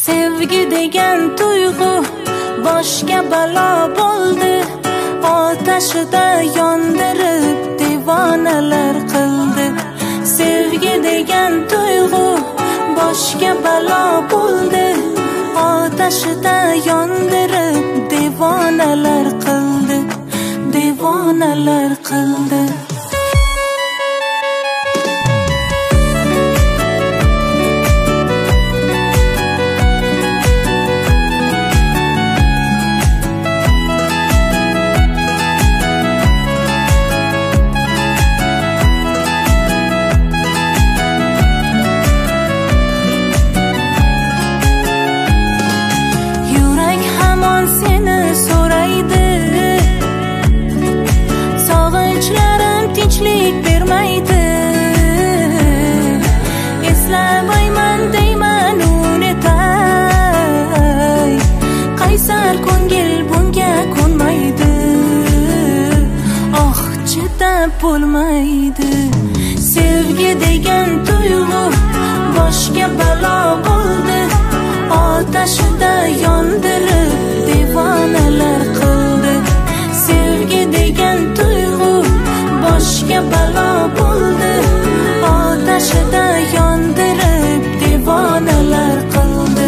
Sevgi degan tuyg'u boshga balo bo'ldi, otashida yondirib devonalar qildi. Sevgi degan tuyg'u boshga balo bo'ldi, otashida yondirib devonalar qildi, devonalar qildi. Tinchlik bermaydi, eslamayman deyman unetay, qaysar ko'ngil bunga ko'nmaydi, oh chidab bo'lmaydi. Sevgi degan tuyg'u boshga balo bo'ldi, otashida yondirib devonalar qildi. Sevgi degan tuyg'u boshga balo bo'ldi, otashida yondirib devonalar qildi.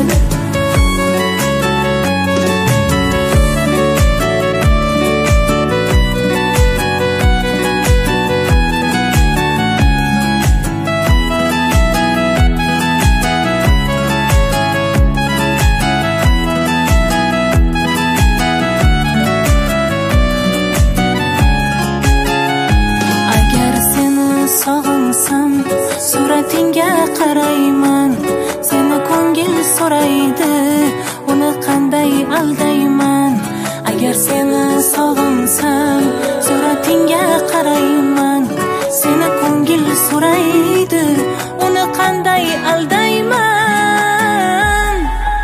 Sog'insam suratingga qarayman, seni ko'ngil so'raydi, uni qanday aldayman. Agar seni sog'insam suratingga qarayman, seni ko'ngil so'raydi, uni qanday aldayman.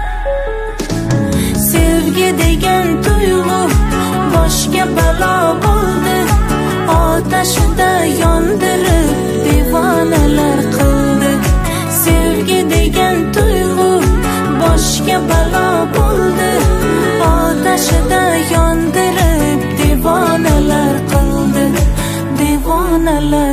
Sevgi degan tuyg'u boshga balo bo'ldi, otashida yondirib devonalar qildi. Sevgi degan tuyg'u boshga balo bo'ldi, otashida yondirib devonalar qildi, devonalar